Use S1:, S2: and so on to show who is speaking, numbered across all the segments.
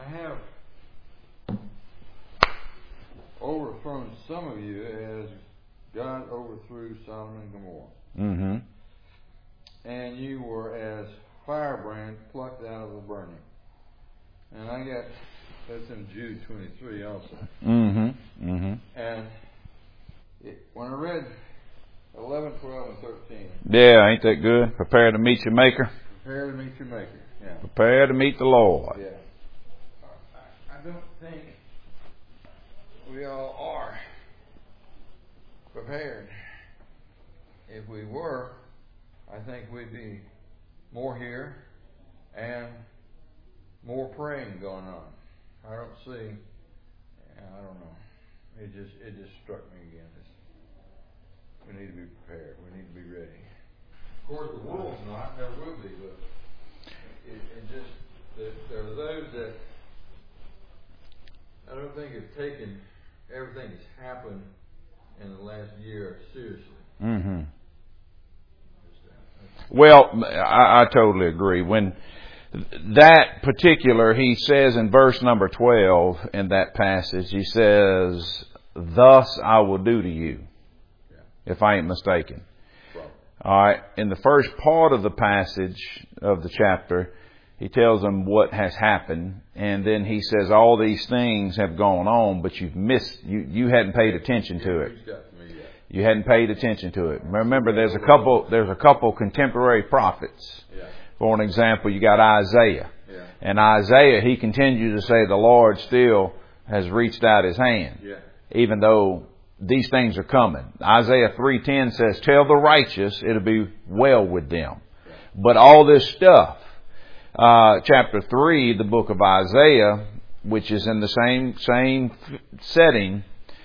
S1: I have overthrown some of you as God overthrew Sodom and Gomorrah.
S2: Mm-hmm.
S1: And you were as firebrand plucked out of the burning. And I got, that's in Jude 23 also.
S2: Mm-hmm. Mm-hmm.
S1: And when I read 11, 12, and 13.
S2: Yeah, ain't that good? Prepare to meet your Maker.
S1: Prepare to meet your Maker. Yeah.
S2: Prepare to meet the Lord.
S1: Yeah. I don't think we all are prepared. If we were, I think we'd be more here and more praying going on. I don't see. I don't know. It just struck me again. We need to be prepared. We need to be ready. Of course, the world's not. There will be, but there are those that I don't think have taken everything that's happened in the last year seriously.
S2: Mm-hmm. Well, I totally agree. When that particular, he says in verse number 12 in that passage, he says, "Thus I will do to you," if I ain't mistaken.
S1: Right.
S2: All right. In the first part of the passage of the chapter, he tells them what has happened, and then he says all these things have gone on, but you've missed. You hadn't paid attention to it. You hadn't paid attention to it. Remember, there's a couple contemporary prophets.
S1: Yeah.
S2: For an example, you got Isaiah,
S1: Yeah.
S2: and Isaiah, he continues to say the Lord still has reached out His hand,
S1: Yeah.
S2: even though these things are coming. Isaiah 3:10 says, "Tell the righteous it'll be well with them."
S1: Yeah.
S2: But all this stuff, chapter 3, the book of Isaiah, which is in the same setting,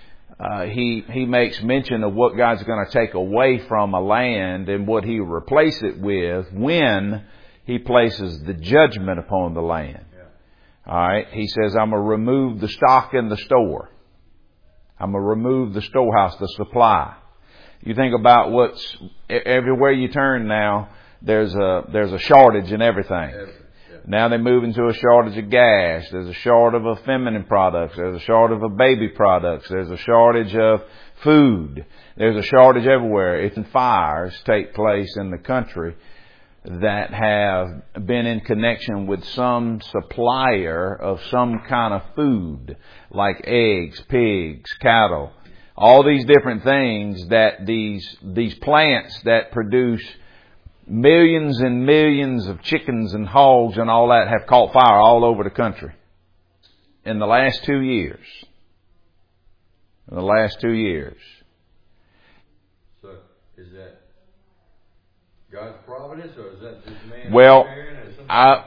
S2: he makes mention of what God's going to take away from a land and what He replace it with when He places the judgment upon the land.
S1: Yeah.
S2: All right. He says, "I'm going to remove the stock in the store. I'm going to remove the storehouse, the supply." You think about what's everywhere you turn now. There's a shortage in everything.
S1: Yeah.
S2: Now they're moving to a shortage of gas. There's a shortage of feminine products. There's a shortage of baby products. There's a shortage of food. There's a shortage everywhere. If fires take place in the country that have been in connection with some supplier of some kind of food, like eggs, pigs, cattle, all these different things that these plants that produce millions and millions of chickens and hogs and all that have caught fire all over the country in the last 2 years. In the last 2 years.
S1: So, is that God's providence, or is that just man?
S2: Well, I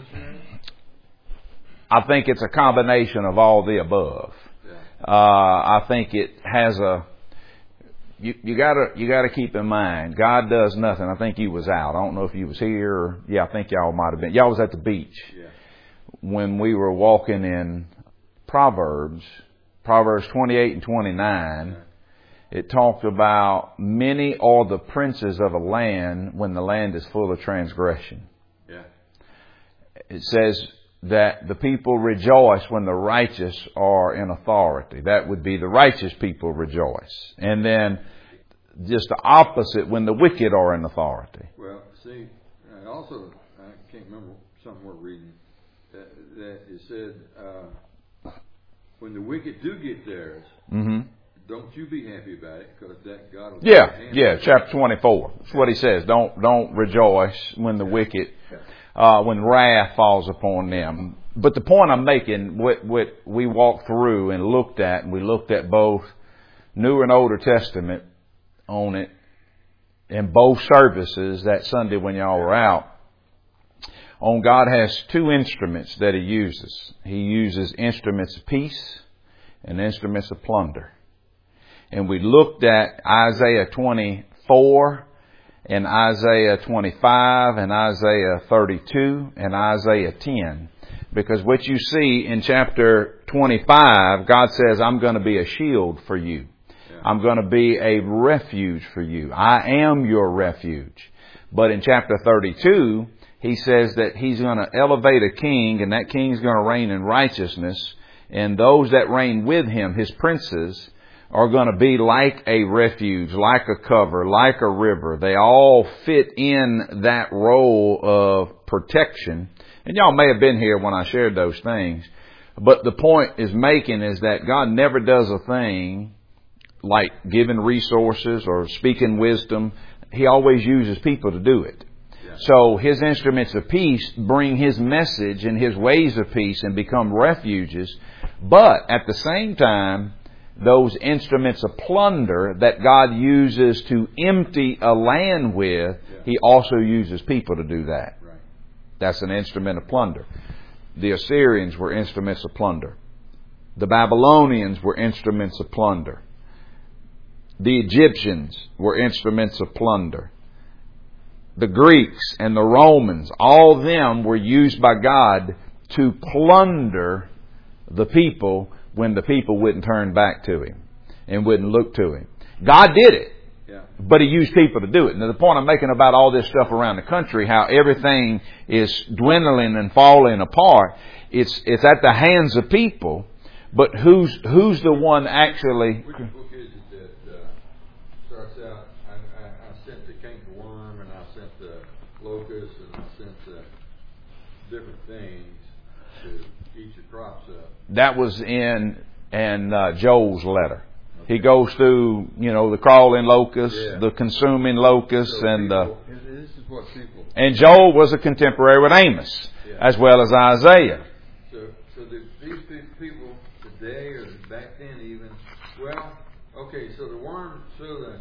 S2: think it's a combination of all the above.
S1: Yeah.
S2: I think it has You gotta keep in mind, God does nothing. I think you was out. I don't know if you was here. Or, yeah, I think y'all might have been. Y'all was at the beach.
S1: Yeah.
S2: When we were walking in Proverbs 28 and 29.
S1: Yeah.
S2: It talked about many are the princes of a land when the land is full of transgression.
S1: Yeah.
S2: It says that the people rejoice when the righteous are in authority. That would be the righteous people rejoice. And then just the opposite when the wicked are in authority.
S1: Well, see, also, I can't remember something we're reading, that it said, when the wicked do get theirs, don't you be happy about it, because that God will...
S2: Yeah, chapter 24. That's what he says. Don't rejoice when the wicked... when wrath falls upon them. But the point I'm making, what we walked through and looked at, and we looked at both New and Older Testament on it in both services that Sunday when y'all were out. On God has two instruments that He uses. He uses instruments of peace and instruments of plunder. And we looked at Isaiah 24 and Isaiah 25 and Isaiah 32 and Isaiah 10. Because what you see in chapter 25, God says, I'm going to be a shield for you. Yeah. I'm going to be a refuge for you. I am your refuge. But in chapter 32, he says that He's going to elevate a king, and that king's going to reign in righteousness. And those that reign with Him, His princes, are going to be like a refuge, like a cover, like a river. They all fit in that role of protection. And y'all may have been here when I shared those things. But the point is making is that God never does a thing like giving resources or speaking wisdom. He always uses people to do it. Yeah. So His instruments of peace bring His message and His ways of peace and become refuges. But at the same time, those instruments of plunder that God uses to empty a land with, He also uses people to do that. Right. That's an instrument of plunder. The Assyrians were instruments of plunder. The Babylonians were instruments of plunder. The Egyptians were instruments of plunder. The Greeks and the Romans, all of them were used by God to plunder the people when the people wouldn't turn back to Him and wouldn't look to Him. God did it, but He used people to do it. Now, the point I'm making about all this stuff around the country, how everything is dwindling and falling apart, it's at the hands of people, but who's the one actually...
S1: Which book is it that starts out, I sent the cankerworm, and I sent the locust, and I sent the different things to eat your crops up?
S2: That was in Joel's letter. Okay. He goes through, the crawling locust, the consuming locust, and
S1: this is what people.
S2: And Joel was a contemporary with Amos, as well as Isaiah.
S1: So these people today or back then even, so the worm, the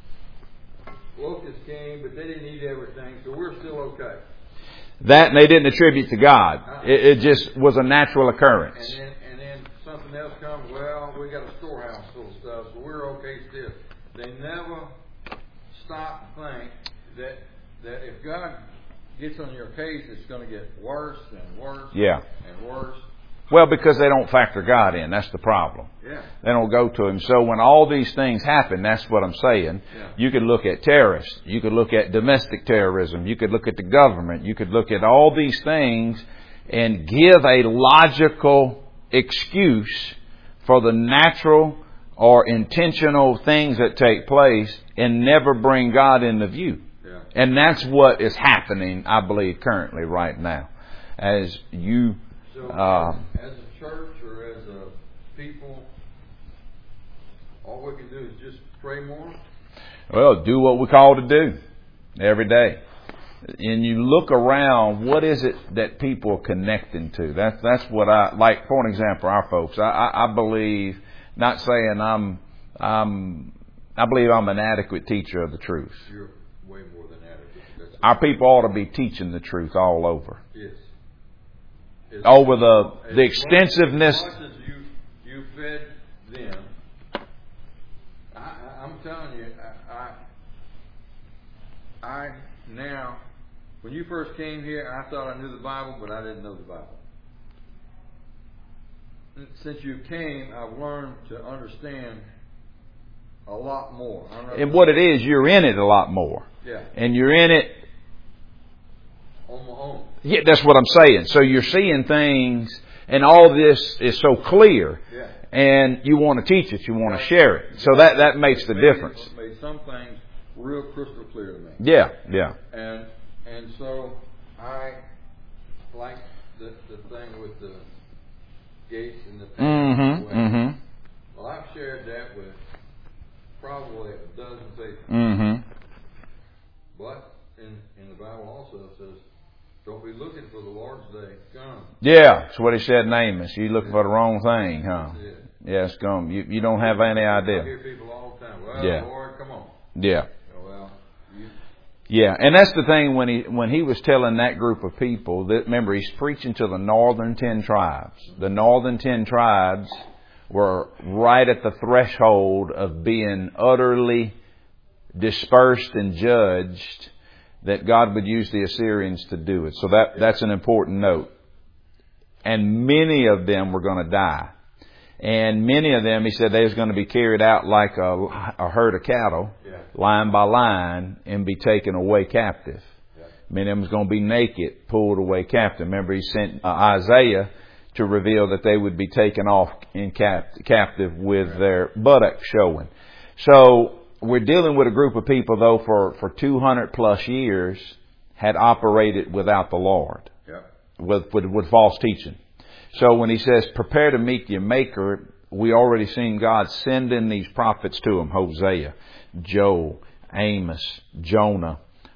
S1: locust came, but they didn't eat everything, so we're still okay.
S2: That and they didn't attribute to God. It just was a natural occurrence.
S1: And then something else comes, we got a storehouse full of stuff, so we're okay still. They never stop to think that if God gets on your case, it's going to get worse and worse and worse.
S2: Well, because they don't factor God in. That's the problem.
S1: Yeah.
S2: They don't go to Him. So when all these things happen, that's what I'm saying. Yeah. You could look at terrorists. You could look at domestic terrorism. You could look at the government. You could look at all these things and give a logical excuse for the natural or intentional things that take place and never bring God into view. Yeah. And that's what is happening, I believe, currently right now. As you...
S1: So, as a church or as a people, all we can do is just pray more?
S2: Well, do what we're called to do every day. And you look around, what is it that people are connecting to? That's what I like. For an example, our folks. I believe, not saying I believe I'm an adequate teacher of the truth.
S1: You're way more than adequate.
S2: Our people ought to be teaching the truth all over.
S1: Yes.
S2: Over the extensiveness.
S1: As much as you fed them, I'm telling you, I now, when you first came here, I thought I knew the Bible, but I didn't know the Bible. Since you came, I've learned to understand a lot more.
S2: And what it is, you're in it a lot more.
S1: Yeah.
S2: And you're in it
S1: on my own.
S2: Yeah, that's what I'm saying. So you're seeing things, and all this is so clear, and you want to teach it, you want to share it. So that makes the difference.
S1: It made some things real crystal clear to me.
S2: Yeah.
S1: And so I like the thing with the gates and the thing. Well, I've shared that with probably a dozen people. But in the Bible also it says, don't be looking for the Lord's day come.
S2: Yeah, that's what He said in Amos. You're looking for the wrong thing, huh? Yeah, it's come. You don't have any idea.
S1: I hear people all the time, Lord, come on.
S2: Yeah. Yeah, and that's the thing when he was telling that group of people, that remember, He's preaching to the northern 10 tribes. The northern 10 tribes were right at the threshold of being utterly dispersed and judged, that God would use the Assyrians to do it. So that's an important note. And many of them were going to die. And many of them, He said, they was going to be carried out like a herd of cattle, line by line, and be taken away captive. Many of them was going to be naked, pulled away captive. Remember, he sent Isaiah to reveal that they would be taken off in captive with their buttocks showing. So we're dealing with a group of people, though, for 200 plus years had operated without the Lord, with false teaching. So when he says, prepare to meet your Maker, we already seen God sending these prophets to them: Hosea, Joel, Amos, Jonah,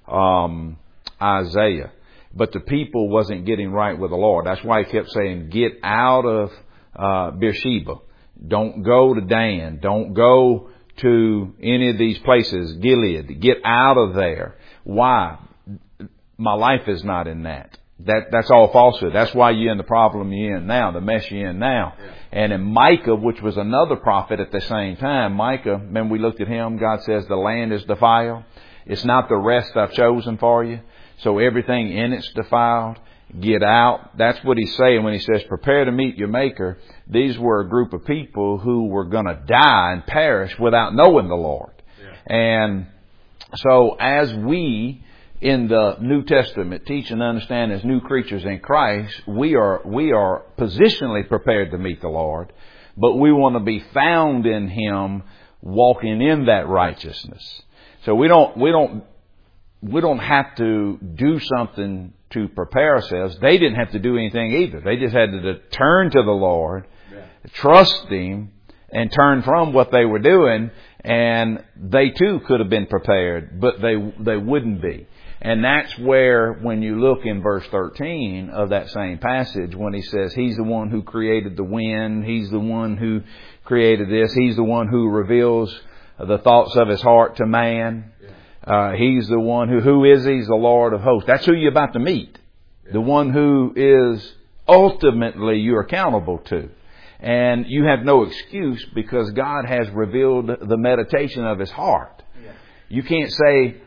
S2: Isaiah. But the people wasn't getting right with the Lord. That's why he kept saying, get out of Beersheba. Don't go to Dan. Don't go to any of these places, Gilead. Get out of there. Why? My life is not in that. That's all falsehood. That's why you're in the problem you're in now, the mess you're in now. Yeah. And in Micah, which was another prophet at the same time, Micah, remember we looked at him, God says the land is defiled. It's not the rest I've chosen for you. So everything in it's defiled. Get out. That's what he's saying when he says, prepare to meet your Maker. These were a group of people who were going to die and perish without knowing the Lord. Yeah. And so as we in the New Testament teach and understand as new creatures in Christ, we are positionally prepared to meet the Lord, but we want to be found in Him walking in that righteousness. So we don't have to do something to prepare ourselves. They didn't have to do anything either. They just had to turn to the Lord, trust Him, and turn from what they were doing, and they too could have been prepared, but they wouldn't be. And that's where, when you look in verse 13 of that same passage, when he says He's the one who created the wind, He's the one who created this, He's the one who reveals the thoughts of His heart to man. He's the one who is He? He's the Lord of hosts. That's who you're about to meet. The one who is ultimately you're accountable to. And you have no excuse because God has revealed the meditation of His heart. You can't say,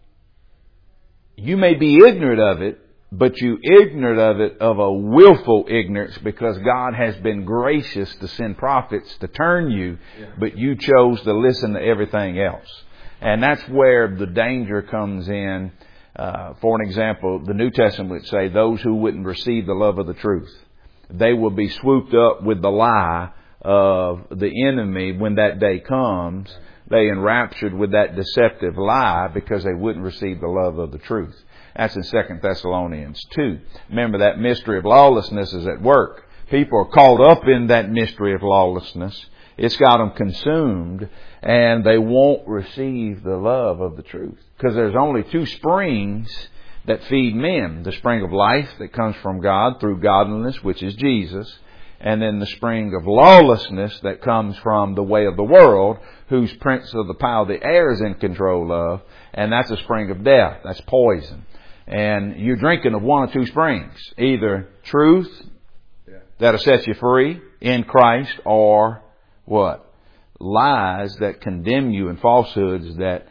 S2: you may be ignorant of it, but you ignorant of it of a willful ignorance because God has been gracious to send prophets to turn you, but you chose to listen to everything else. And that's where the danger comes in. For an example, the New Testament would say those who wouldn't receive the love of the truth, they will be swooped up with the lie of the enemy when that day comes. They enraptured with that deceptive lie because they wouldn't receive the love of the truth. That's in 2 Thessalonians 2. Remember, that mystery of lawlessness is at work. People are caught up in that mystery of lawlessness. It's got them consumed, and they won't receive the love of the truth. Because there's only two springs that feed men. The spring of life that comes from God through godliness, which is Jesus. And then the spring of lawlessness that comes from the way of the world, whose prince of the power of the air is in control of. And that's a spring of death. That's poison. And you're drinking of one of two springs. Either truth that'll set you free in Christ, or what? Lies that condemn you and falsehoods that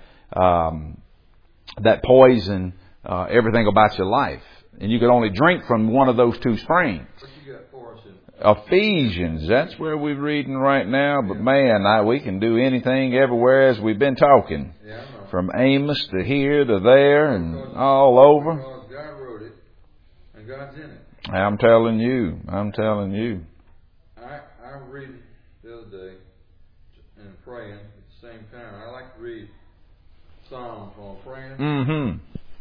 S2: poison everything about your life. And you can only drink from one of those two springs.
S1: What you got for us in
S2: Ephesians, that's where we're reading right now. But man, we can do anything everywhere as we've been talking. From Amos to here to there and all over.
S1: Because God wrote it and God's in it.
S2: I'm telling you.
S1: I read the other day and praying at the same time. I like to read Psalms while praying.
S2: Mm-hmm.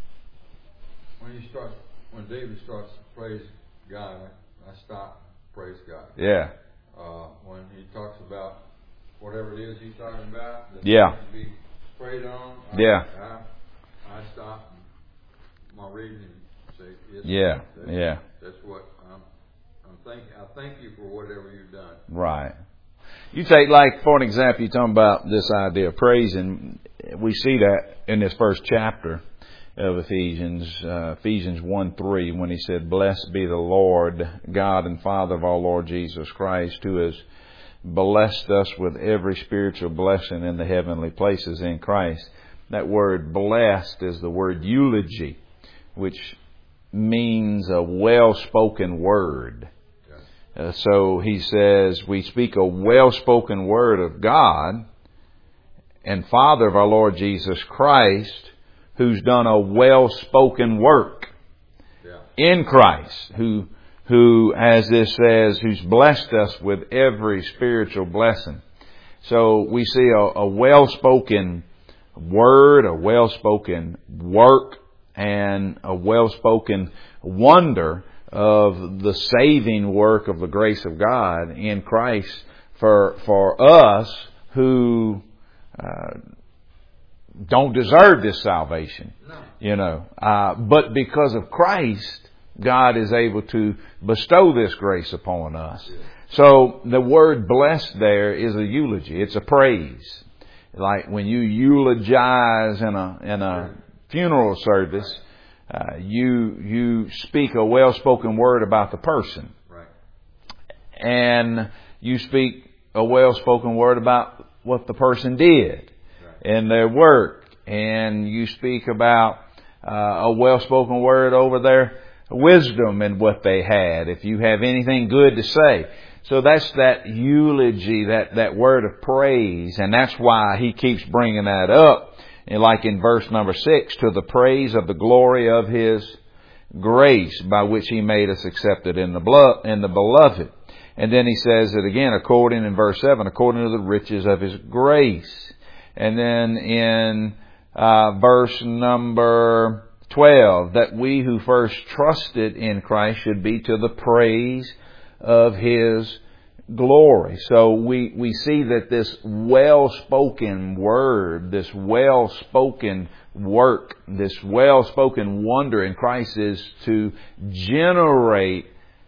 S1: When David starts to praise God, I stop. Praise God.
S2: Yeah.
S1: When he talks about whatever it is he's talking about, that
S2: yeah,
S1: to be prayed on. I stop my reading and say, yes.
S2: Yeah.
S1: That's what I'm thinking. I thank you for whatever you've done.
S2: Right. You take, like, for an example, you're talking about this idea of praising. We see that in this first chapter of Ephesians 1:3, when he said, "Blessed be the Lord, God and Father of our Lord Jesus Christ, who has blessed us with every spiritual blessing in the heavenly places in Christ." That word blessed is the word eulogy, which means a well-spoken word. So he says, we speak a well-spoken word of God and Father of our Lord Jesus Christ, who's done a well-spoken work in Christ, who, as this says, who's blessed us with every spiritual blessing. So we see a well-spoken word, a well-spoken work, and a well-spoken wonder of the saving work of the grace of God in Christ for us who don't deserve this salvation. But because of Christ, God is able to bestow this grace upon us. So the word blessed there is a eulogy. It's a praise. Like when you eulogize in a funeral service, you speak a well-spoken word about the person.
S1: Right.
S2: And you speak a well-spoken word about what the person did in their work. And you speak about a well-spoken word over their wisdom and what they had, if you have anything good to say. So that's that eulogy, that word of praise. And that's why he keeps bringing that up. And like in verse number 6, to the praise of the glory of His grace, by which He made us accepted in the beloved. And then he says it again, according in verse 7, according to the riches of His grace. And then in verse number 12, that we who first trusted in Christ should be to the praise of His glory. So we see that this well-spoken word, this well-spoken work, this well-spoken wonder in Christ is to generate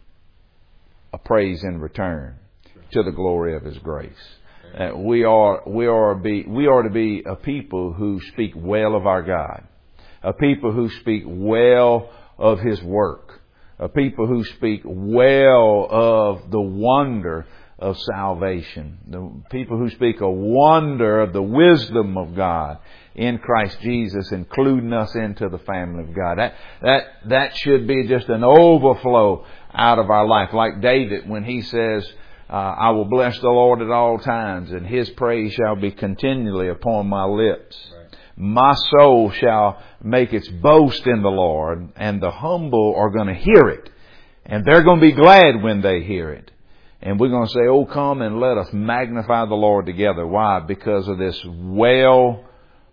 S2: a praise in return to the glory of His grace. We are to be a people who speak well of our God, a people who speak well of His work, a people who speak well of the wonder of salvation, the people who speak a wonder of the wisdom of God in Christ Jesus, including us into the family of God. That should be just an overflow out of our life. Like David, when he says, I will bless the Lord at all times, and His praise shall be continually upon my lips. Right. My soul shall make its boast in the Lord, and the humble are going to hear it. And they're going to be glad when they hear it. And we're going to say, oh, come and let us magnify the Lord together. Why? Because of this well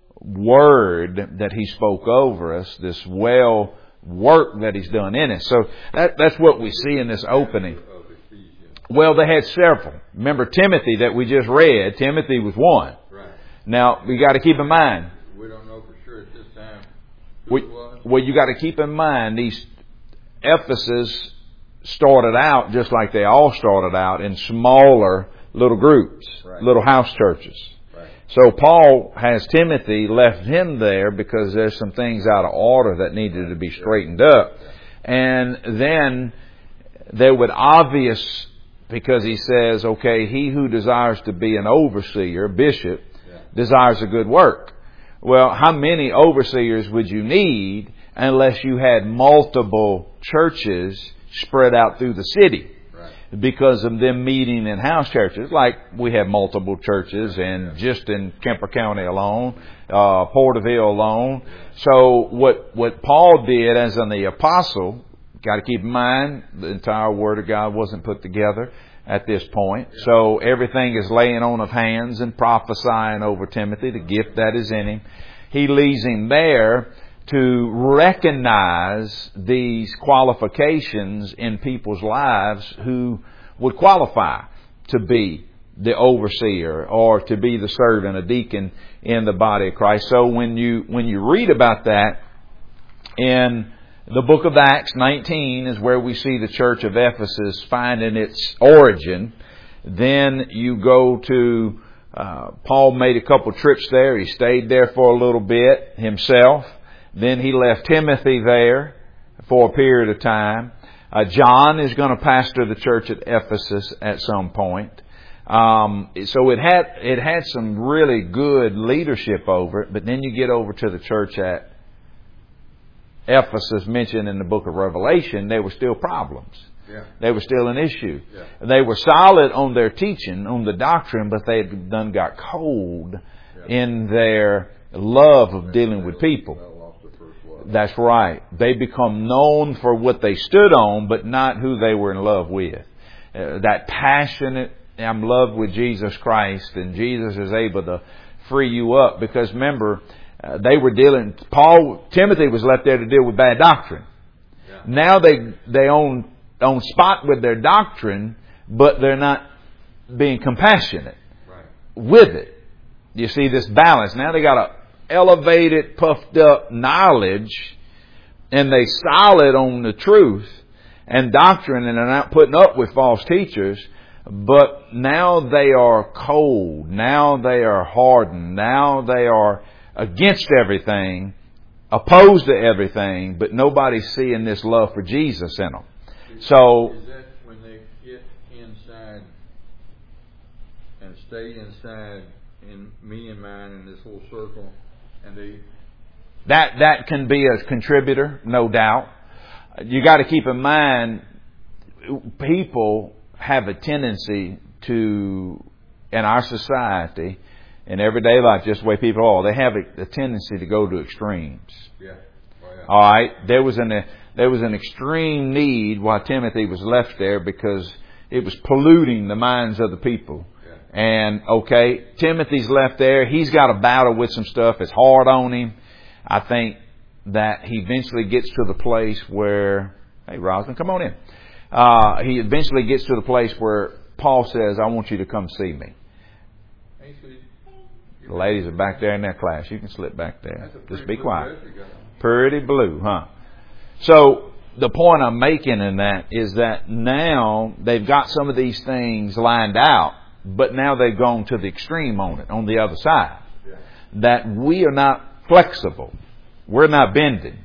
S2: word that He spoke over us, this well work that He's done in us. So that's what we see in this opening. Well, they had several. Remember Timothy that we just read. Timothy was one.
S1: Right.
S2: Now, we got to keep in mind.
S1: We don't know for sure at this time
S2: Well, you got to keep in mind these Ephesus started out just like they all started out in smaller little groups, little house churches.
S1: Right.
S2: So Paul has Timothy, left him there because there's some things out of order that needed to be straightened up. And then they would because he says, okay, he who desires to be an overseer, bishop, desires a good work. Well, how many overseers would you need unless you had multiple churches spread out through the city? Right. Because of them meeting in house churches, like we have multiple churches and just in Kemper County alone, Porterville alone. So what Paul did as the apostle, got to keep in mind, the entire Word of God wasn't put together at this point. So everything is laying on of hands and prophesying over Timothy, the gift that is in him. He leaves him there to recognize these qualifications in people's lives who would qualify to be the overseer or to be the servant, a deacon in the body of Christ. So when you read about that in the book of Acts 19 is where we see the church of Ephesus finding its origin. Then you go to, Paul made a couple trips there. He stayed there for a little bit himself. Then he left Timothy there for a period of time. John is going to pastor the church at Ephesus at some point. So it had some really good leadership over it. But then you get over to the church at Ephesus mentioned in the book of Revelation, there were still problems. Yeah. They were still an issue. Yeah. They were solid on their teaching, on the doctrine, but they had got cold in their love of dealing with people. That's right. They become known for what they stood on, but not who they were in love with. That passionate, I'm in love with Jesus Christ, and Jesus is able to free you up. Because remember, Timothy was left there to deal with bad doctrine. Yeah. Now they own spot with their doctrine, but they're not being compassionate with it. You see this balance. Now they got a elevated, puffed up knowledge, and they solid on the truth and doctrine, and they're not putting up with false teachers. But now they are cold. Now they are hardened. Now they are against everything, opposed to everything, but nobody's seeing this love for Jesus in them. So,
S1: is that when they get inside and stay inside in me and mine in this whole circle, and they...
S2: That can be a contributor, no doubt. You got to keep in mind, people have a tendency to, in our society, in everyday life, just the way people are, they have a tendency to go to extremes.
S1: Yeah. Oh, yeah.
S2: All right. There was an extreme need while Timothy was left there because it was polluting the minds of the people. Yeah. And okay, Timothy's left there. He's got a battle with some stuff. It's hard on him. I think that he eventually gets to the place where, hey, Roslyn, come on in. He eventually gets to the place where Paul says, I want you to come see me.
S1: Hey, sweet.
S2: The ladies are back there in their class. You can slip back there. Just be quiet.
S1: Dress you got.
S2: Pretty blue, huh? So the point I'm making in that is that now they've got some of these things lined out, but now they've gone to the extreme on it, on the other side. Yeah. That we are not flexible. We're not bending.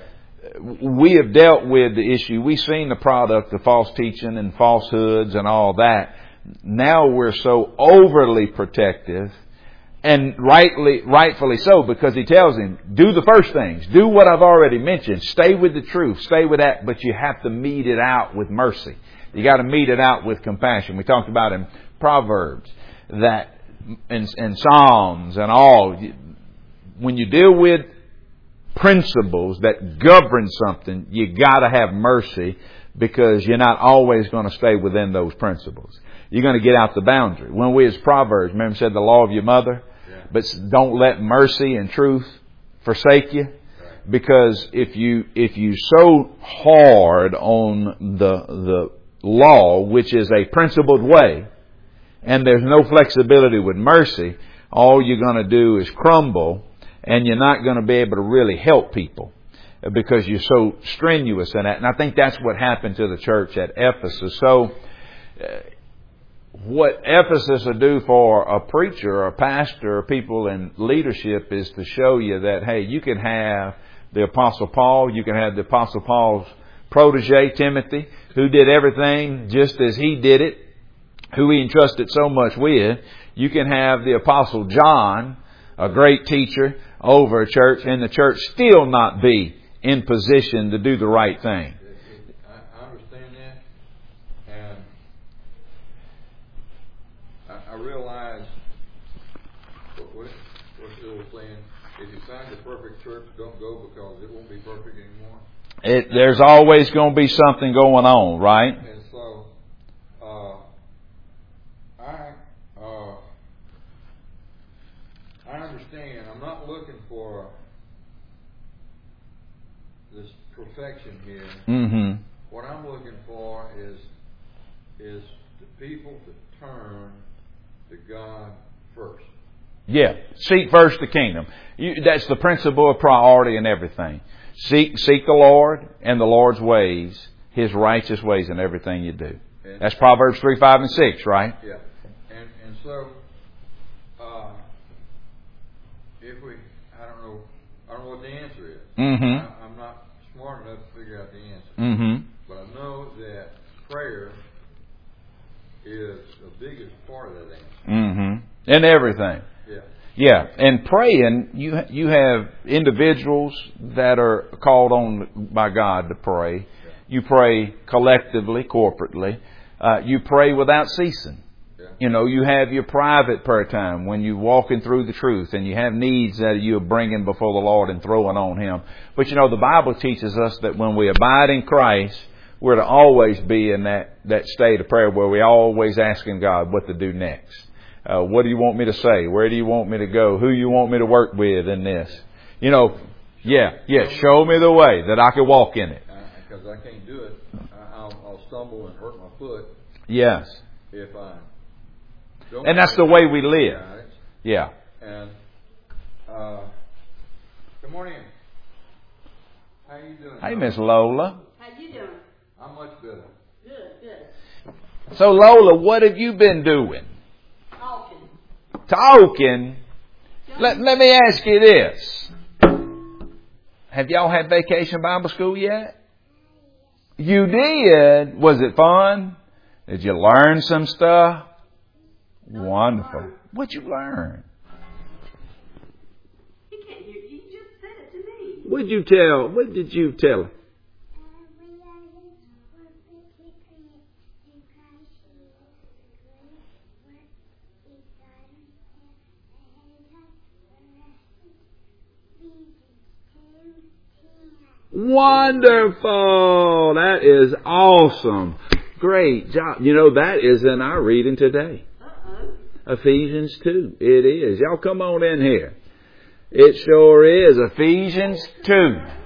S2: We have dealt with the issue. We've seen the product of false teaching and falsehoods and all that. Now we're so overly protective, and rightfully so, because he tells him, do the first things. Do what I've already mentioned. Stay with the truth. Stay with that, but you have to meet it out with mercy. You got to meet it out with compassion. We talked about in Proverbs, that in Psalms and all, when you deal with principles that govern something, you got to have mercy, because you're not always going to stay within those principles. You're going to get out the boundary. When we as Proverbs, remember, said the law of your mother, but don't let mercy and truth forsake you. Because if you so hard on the law, which is a principled way, and there's no flexibility with mercy, all you're going to do is crumble. And you're not going to be able to really help people because you're so strenuous in that. And I think that's what happened to the church at Ephesus. So what Ephesus will do for a preacher or a pastor or people in leadership is to show you that, hey, you can have the Apostle Paul. You can have the Apostle Paul's protege, Timothy, who did everything just as he did it, who he entrusted so much with. You can have the Apostle John, a great teacher, over a church, and the church still not be in position to do the right thing.
S1: I understand that, and I realize what's the old saying? If you find the perfect church, don't go, because it won't be perfect anymore.
S2: There's always going to be something going on, right?
S1: And so, I understand. I'm not looking for this perfection here.
S2: Mm-hmm.
S1: What I'm looking for is the people to turn to God first.
S2: Yeah. Seek first the kingdom. That's the principle of priority in everything. Seek the Lord and the Lord's ways, His righteous ways in everything you do. And that's Proverbs 3, 5, and 6, right?
S1: Yeah. And so, I don't know what the answer is.
S2: Mm-hmm.
S1: I'm not smart enough to figure out the answer.
S2: Mm-hmm.
S1: But I know that prayer is the biggest part of that answer.
S2: Mm-hmm. In everything.
S1: Yeah.
S2: Yeah. And praying, you have individuals that are called on by God to pray. Yeah. You pray collectively, corporately. You pray without ceasing.
S1: Yeah.
S2: You know, you have your private prayer time when you're walking through the truth and you have needs that you're bringing before the Lord and throwing on Him. But you know, the Bible teaches us that when we abide in Christ, we're to always be in that state of prayer where we're always asking God what to do next. What do you want me to say? Where do you want me to go? Who you want me to work with in this? You know, show me the way that I can walk in it.
S1: Because I can't do it. I'll stumble and hurt my foot.
S2: Yes.
S1: If I don't.
S2: And that's the way we live. Yeah.
S1: And good morning. How you doing?
S2: Hey, Miss Lola.
S3: How you doing?
S1: I'm much better.
S3: Good.
S2: So, Lola, what have you been doing? Talking? Let me ask you this. Have y'all had Vacation Bible School yet? You did? Was it fun? Did you learn some stuff? Wonderful. What'd you learn?
S3: He can't hear you. You just said it to me.
S2: What did you tell her? Wonderful. That is awesome. Great job. You know, that is in our reading today. Ephesians 2. It is. Y'all come on in here. It sure is. Ephesians 2.